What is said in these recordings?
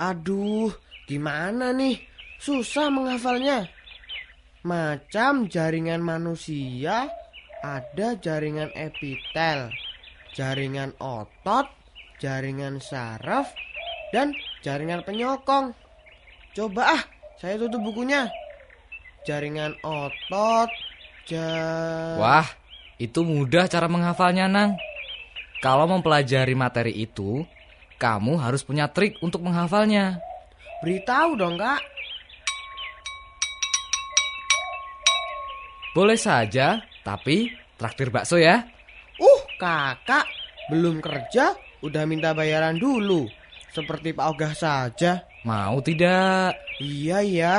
Aduh, gimana nih? Susah menghafalnya. Macam jaringan manusia, ada jaringan epitel, jaringan otot, jaringan saraf, dan jaringan penyokong. Coba saya tutup bukunya. Jaringan otot, Wah, itu mudah cara menghafalnya, Nang. Kalau mempelajari materi itu, kamu harus punya trik untuk menghafalnya. Beritahu dong, Kak. Boleh saja, tapi traktir bakso ya. Kakak belum kerja udah minta bayaran dulu. Seperti Pak Ogah saja. Mau tidak? Iya ya.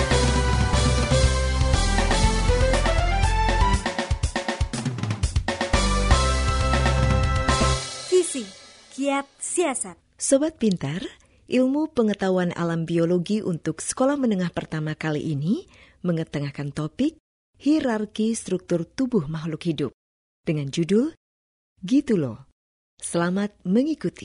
Visi, kiat siasat. Sobat Pintar, ilmu pengetahuan alam biologi untuk sekolah menengah pertama kali ini mengetengahkan topik hierarki struktur tubuh makhluk hidup dengan judul Gitu loh. Selamat mengikuti.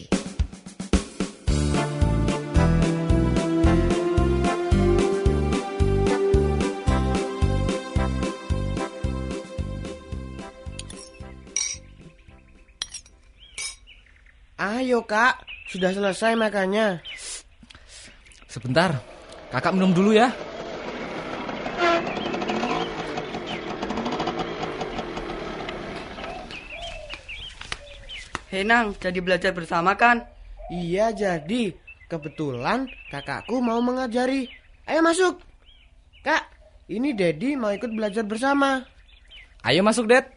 Ayo Kak, sudah selesai makannya. Sebentar, kakak minum dulu ya. Hei Nang, jadi belajar bersama kan? Iya jadi, kebetulan kakakku mau mengajari. Ayo masuk. Kak, ini Dedi mau ikut belajar bersama. Ayo masuk, Ded.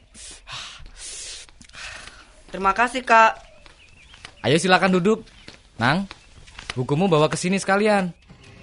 Terima kasih Kak. Ayo silakan duduk. Nang, bukumu bawa ke sini sekalian.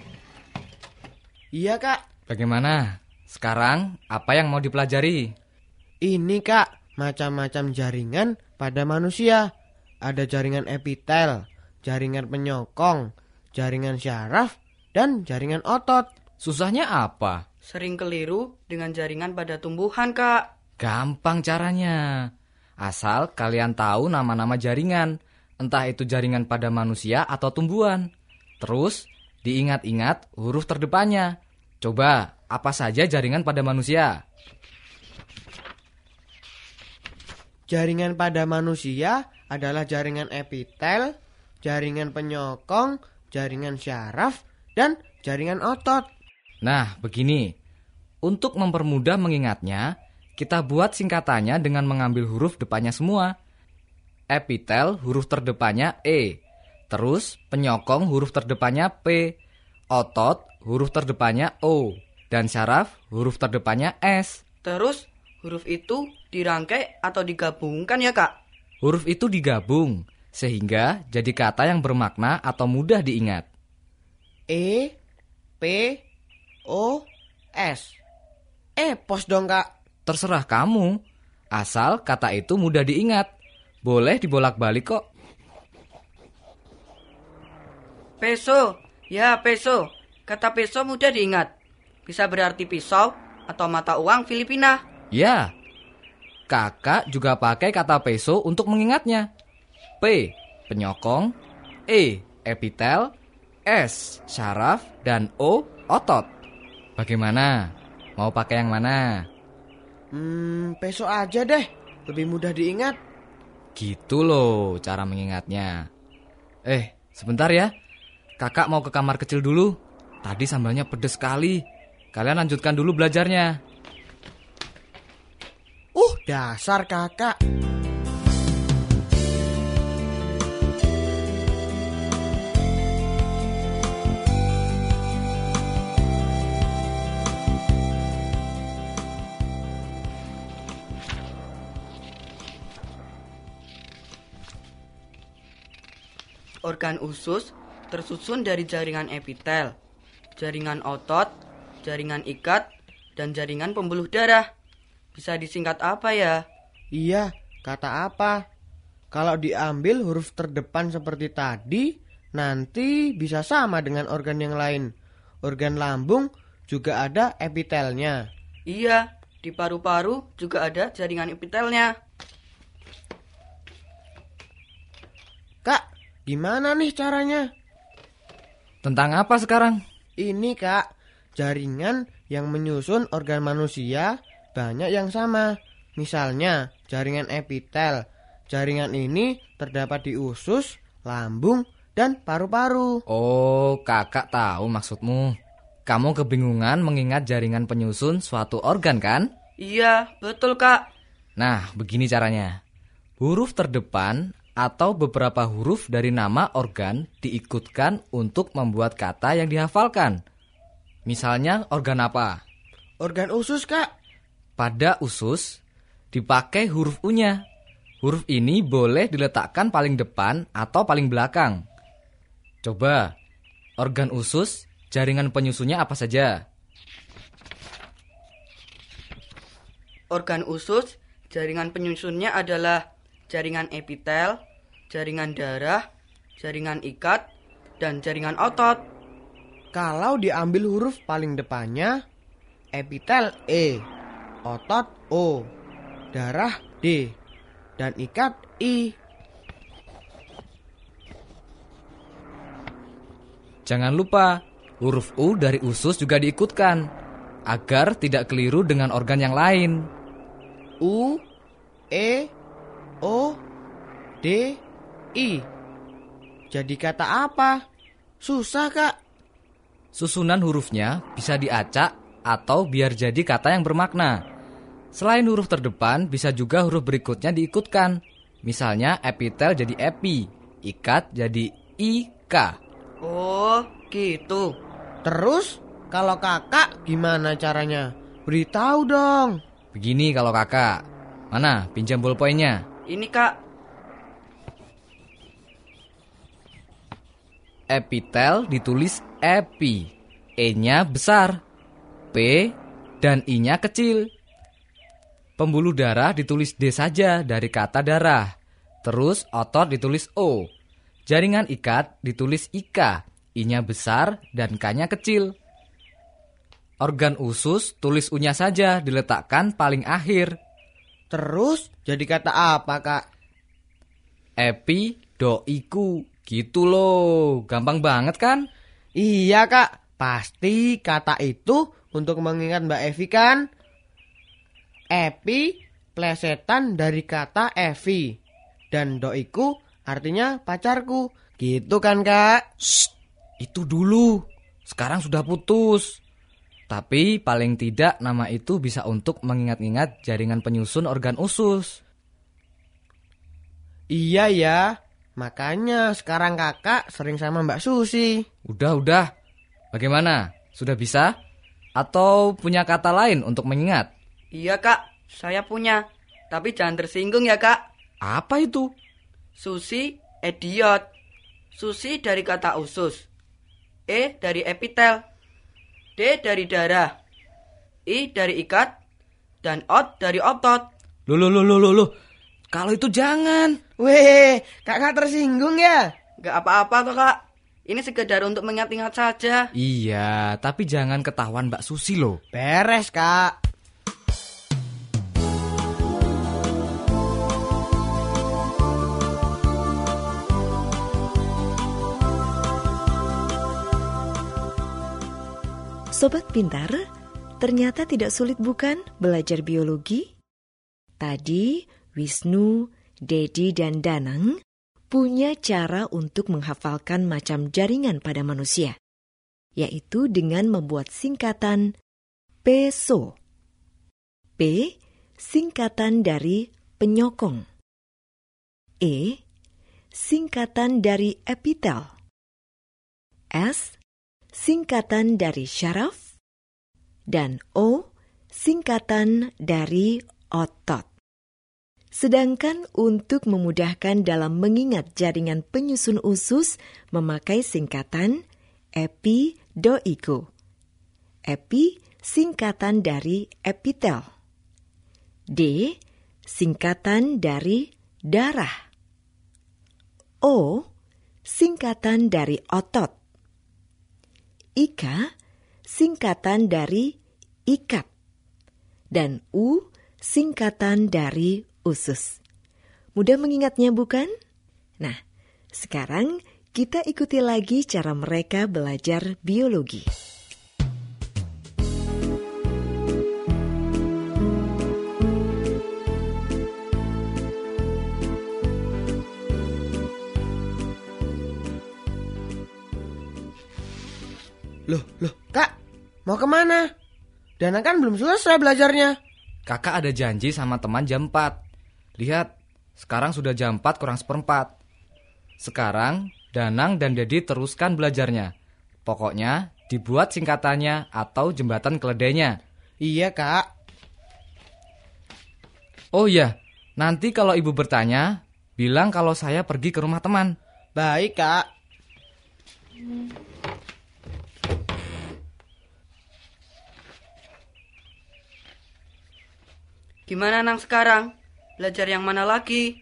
Iya Kak. Bagaimana? Sekarang apa yang mau dipelajari? Ini Kak, macam-macam jaringan pada manusia. Ada jaringan epitel, jaringan penyokong, jaringan syaraf, dan jaringan otot. Susahnya apa? Sering keliru dengan jaringan pada tumbuhan Kak. Gampang caranya. Asal kalian tahu nama-nama jaringan. Entah itu jaringan pada manusia atau tumbuhan. Terus diingat-ingat huruf terdepannya. Coba, apa saja jaringan pada manusia? Jaringan pada manusia adalah jaringan epitel, jaringan penyokong, jaringan syaraf, dan jaringan otot. Nah, begini. Untuk mempermudah mengingatnya, kita buat singkatannya dengan mengambil huruf depannya semua. Epitel huruf terdepannya E. Terus penyokong huruf terdepannya P. Otot huruf terdepannya O. Dan syaraf huruf terdepannya S. Terus huruf itu dirangkai atau digabungkan ya Kak? Huruf itu digabung, sehingga jadi kata yang bermakna atau mudah diingat. E, P, O, S. Pos dong Kak. Terserah kamu, asal kata itu mudah diingat. Boleh dibolak-balik kok. Peso, ya peso. Kata peso mudah diingat. Bisa berarti pisau atau mata uang Filipina. Ya, kakak juga pakai kata peso untuk mengingatnya. P, penyokong, E, epitel, S, syaraf, dan O, otot. Bagaimana? Mau pakai yang mana? Peso aja deh, lebih mudah diingat. Gitu loh cara mengingatnya. Sebentar ya. Kakak mau ke kamar kecil dulu. Tadi sambalnya pedes sekali. Kalian lanjutkan dulu belajarnya. Dasar kakak. Organ usus tersusun dari jaringan epitel, jaringan otot, jaringan ikat, dan jaringan pembuluh darah. Bisa disingkat apa ya? Iya, kata apa? Kalau diambil huruf terdepan seperti tadi, nanti bisa sama dengan organ yang lain. Organ lambung juga ada epitelnya. Iya, di paru-paru juga ada jaringan epitelnya. Kak, gimana nih caranya? Tentang apa sekarang? Ini Kak, jaringan yang menyusun organ manusia banyak yang sama. Misalnya jaringan epitel. Jaringan ini terdapat di usus, lambung, dan paru-paru. Oh, kakak tahu maksudmu. Kamu kebingungan mengingat jaringan penyusun suatu organ kan? Iya, betul Kak. Nah, begini caranya. Huruf terdepan atau beberapa huruf dari nama organ diikutkan untuk membuat kata yang dihafalkan. Misalnya organ apa? Organ usus Kak. Pada usus dipakai huruf U-nya. Huruf ini boleh diletakkan paling depan atau paling belakang. Coba, organ usus, jaringan penyusunnya apa saja? Organ usus, jaringan penyusunnya adalah jaringan epitel, jaringan darah, jaringan ikat, dan jaringan otot. Kalau diambil huruf paling depannya, epitel E, otot O, darah D, dan ikat I. Jangan lupa, huruf U dari usus juga diikutkan, agar tidak keliru dengan organ yang lain. U, E, O, D, I. Jadi kata apa? Susah Kak. Susunan hurufnya bisa diacak atau biar jadi kata yang bermakna. Selain huruf terdepan, bisa juga huruf berikutnya diikutkan. Misalnya epitel jadi epi, ikat jadi IK. Oh, gitu. Terus kalau kakak gimana caranya? Beritahu dong. Begini kalau kakak. Mana pinjam bolpoinnya? Ini Kak. Epitel ditulis epi, E-nya besar, P dan I-nya kecil. Pembuluh darah ditulis D saja dari kata darah. Terus otot ditulis O. Jaringan ikat ditulis IK, I-nya besar dan K-nya kecil. Organ usus tulis U-nya saja diletakkan paling akhir. Terus jadi kata apa Kak? Epi, do, iku. Gitu loh, gampang banget kan? Iya Kak, pasti kata itu untuk mengingat Mbak Evi kan? Epi plesetan dari kata Evi. Dan doiku artinya pacarku. Gitu kan Kak? Shh, itu dulu. Sekarang sudah putus. Tapi paling tidak nama itu bisa untuk mengingat-ingat jaringan penyusun organ usus. Iya ya, makanya sekarang kakak sering sama Mbak Susi. Udah. Bagaimana? Sudah bisa? Atau punya kata lain untuk mengingat? Iya Kak, saya punya. Tapi jangan tersinggung ya Kak. Apa itu? Susi, idiot. Susi dari kata usus. E dari epitel. D dari darah. I dari ikat. Dan ot dari otot. Loh. Kalau itu jangan. Weh, kakak tersinggung ya? Gak apa-apa kok Kak. Ini sekedar untuk mengingat-ingat saja. Iya, tapi jangan ketahuan Mbak Susi loh. Beres Kak. Sobat Pintar, ternyata tidak sulit bukan belajar biologi? Tadi Wisnu, Dedi, dan Danang punya cara untuk menghafalkan macam jaringan pada manusia, yaitu dengan membuat singkatan PESO. P, singkatan dari penyokong. E, singkatan dari epitel. S, singkatan dari syaraf. Dan O, singkatan dari otot. Sedangkan untuk memudahkan dalam mengingat jaringan penyusun usus memakai singkatan epi, do, iku. Epi, singkatan dari epitel. D, singkatan dari darah. O, singkatan dari otot. Ika, singkatan dari ikat. Dan U, singkatan dari usus. Mudah mengingatnya bukan? Nah, sekarang kita ikuti lagi cara mereka belajar biologi. Loh, Kak, mau kemana? Danang kan belum selesai belajarnya. Kakak ada janji sama teman jam 4. Lihat, sekarang sudah jam 4 kurang seperempat. Sekarang, Danang dan Dedi teruskan belajarnya. Pokoknya, dibuat singkatannya atau jembatan keledainya. Iya, Kak. Oh iya, nanti kalau ibu bertanya, bilang kalau saya pergi ke rumah teman. Baik, Kak. Gimana Nang sekarang? Belajar yang mana lagi?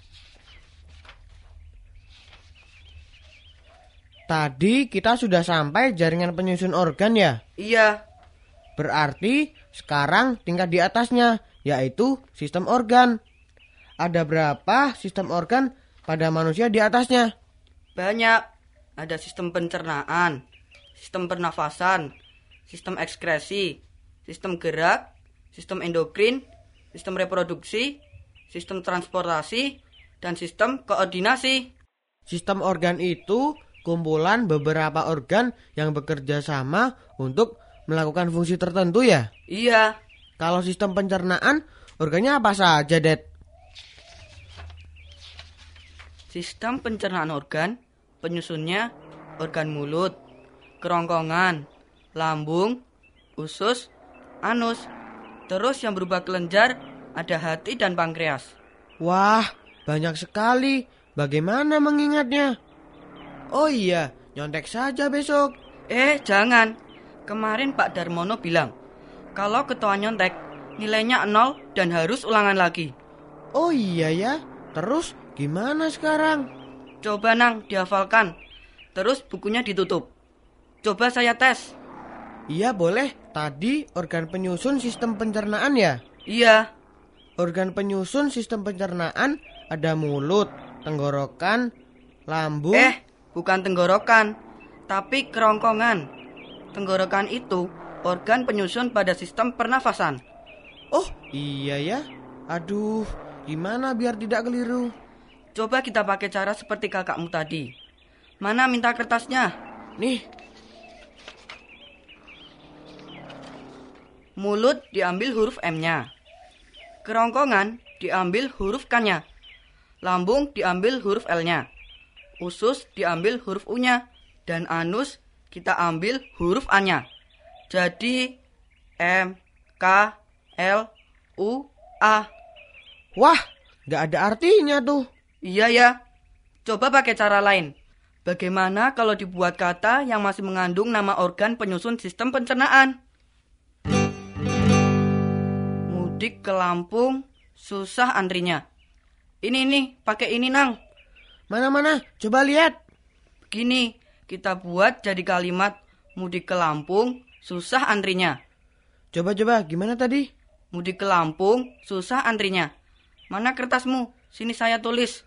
Tadi kita sudah sampai jaringan penyusun organ ya? Iya. Berarti sekarang tingkat di atasnya, yaitu sistem organ. Ada berapa sistem organ pada manusia di atasnya? Banyak. Ada sistem pencernaan, sistem pernafasan, sistem ekskresi, sistem gerak, sistem endokrin, sistem reproduksi, sistem transportasi, dan sistem koordinasi. Sistem organ itu kumpulan beberapa organ yang bekerja sama untuk melakukan fungsi tertentu ya? Iya. Kalau sistem pencernaan, organnya apa saja, Det? Sistem pencernaan organ, penyusunnya organ mulut, kerongkongan, lambung, usus, anus. Terus yang berubah kelenjar, ada hati dan pankreas. Wah, banyak sekali. Bagaimana mengingatnya? Oh iya, nyontek saja besok. Jangan. Kemarin Pak Darmono bilang, kalau ketua nyontek, nilainya 0 dan harus ulangan lagi. Oh iya ya, terus gimana sekarang? Coba Nang, dihafalkan. Terus bukunya ditutup. Coba saya tes. Iya boleh, tadi organ penyusun sistem pencernaan ya? Iya. Organ penyusun sistem pencernaan ada mulut, tenggorokan, lambung. Bukan tenggorokan, tapi kerongkongan. Tenggorokan itu organ penyusun pada sistem pernafasan. Oh iya ya, aduh gimana biar tidak keliru? Coba kita pakai cara seperti kakakmu tadi. Mana minta kertasnya? Nih. Mulut diambil huruf M-nya. Kerongkongan diambil huruf K-nya. Lambung diambil huruf L-nya. Usus diambil huruf U-nya. Dan anus kita ambil huruf A-nya. Jadi M, K, L, U, A. Wah, gak ada artinya tuh. Iya ya. Coba pakai cara lain. Bagaimana kalau dibuat kata yang masih mengandung nama organ penyusun sistem pencernaan? Mudik ke Lampung, susah antrinya. Ini, pakai ini Nang. Mana, coba lihat. Begini, kita buat jadi kalimat mudik ke Lampung, susah antrinya. Coba, gimana tadi? Mudik ke Lampung, susah antrinya. Mana kertasmu? Sini saya tulis.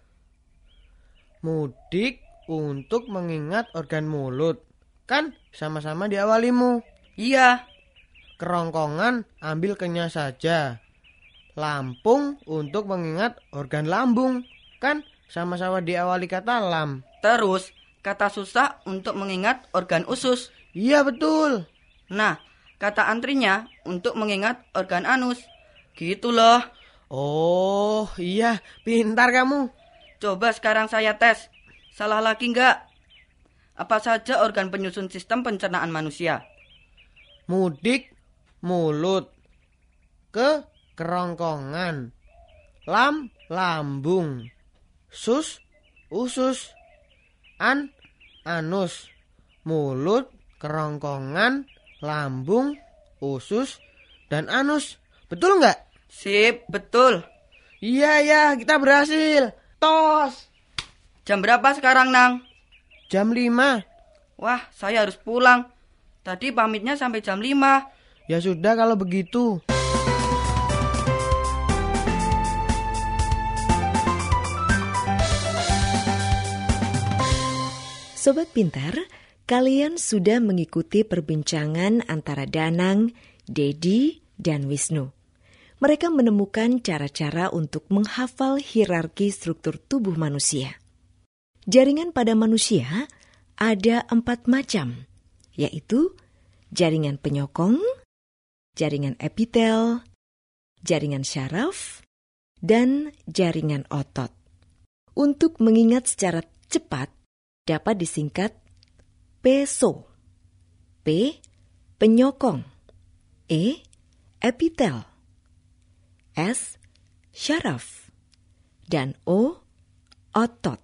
Mudik untuk mengingat organ mulut. Kan sama-sama diawalimu. Iya. Kerongkongan ambil kenyah saja. Lampung untuk mengingat organ lambung. Kan sama-sama diawali kata lam. Terus kata susah untuk mengingat organ usus. Iya betul. Nah, kata antrinya untuk mengingat organ anus. Gitu loh. Oh iya, pintar kamu. Coba sekarang saya tes. Salah lagi enggak? Apa saja organ penyusun sistem pencernaan manusia? Mudik, mulut. Ke, kerongkongan. Lam, lambung. Sus, usus. An, anus. Mulut, kerongkongan, lambung, usus, dan anus. Betul nggak? Sip, betul. Iya, kita berhasil. Tos. Jam berapa sekarang, Nang? Jam 5. Wah, saya harus pulang. Tadi pamitnya sampai jam 5. Ya sudah kalau begitu. Sobat Pintar, kalian sudah mengikuti perbincangan antara Danang, Dedi, dan Wisnu. Mereka menemukan cara-cara untuk menghafal hierarki struktur tubuh manusia. Jaringan pada manusia ada 4 macam, yaitu jaringan penyokong, jaringan epitel, jaringan syaraf, dan jaringan otot. Untuk mengingat secara cepat dapat disingkat PESO. P. Penyokong. E. Epitel. S. Syaraf. Dan O. Otot.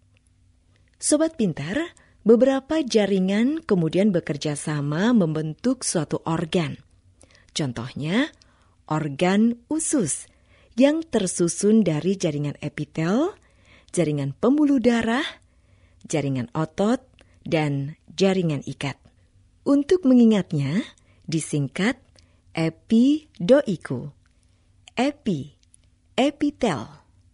Sobat Pintar, beberapa jaringan kemudian bekerja sama membentuk suatu organ. Contohnya, organ usus yang tersusun dari jaringan epitel, jaringan pembuluh darah, jaringan otot, dan jaringan ikat. Untuk mengingatnya, disingkat epidoiku. Epi, epitel.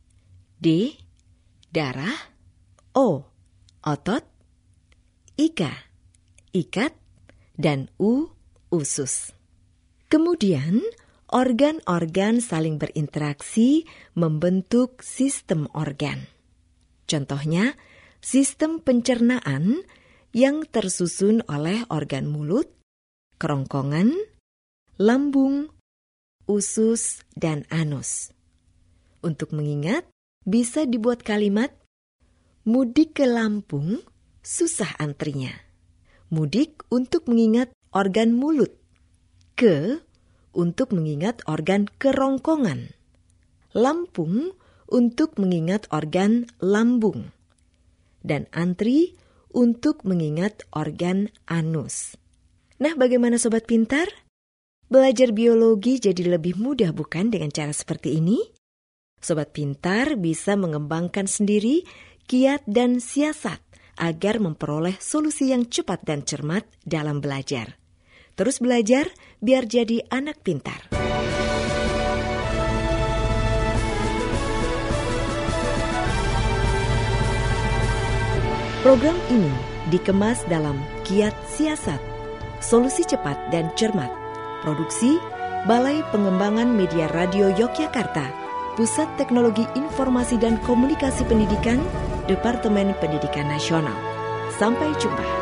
D, darah. O, otot. Ika, ikat. Dan U, usus. Kemudian, organ-organ saling berinteraksi membentuk sistem organ. Contohnya, sistem pencernaan yang tersusun oleh organ mulut, kerongkongan, lambung, usus, dan anus. Untuk mengingat, bisa dibuat kalimat, mudik ke Lampung, susah antrinya. Mudik untuk mengingat organ mulut. Ke untuk mengingat organ kerongkongan. Lampung untuk mengingat organ lambung. Dan antri untuk mengingat organ anus. Nah, bagaimana Sobat Pintar? Belajar biologi jadi lebih mudah bukan dengan cara seperti ini? Sobat Pintar bisa mengembangkan sendiri kiat dan siasat agar memperoleh solusi yang cepat dan cermat dalam belajar. Terus belajar biar jadi anak pintar. Program ini dikemas dalam Kiat Siasat, solusi cepat dan cermat. Produksi Balai Pengembangan Media Radio Yogyakarta, Pusat Teknologi Informasi dan Komunikasi Pendidikan, Departemen Pendidikan Nasional. Sampai jumpa.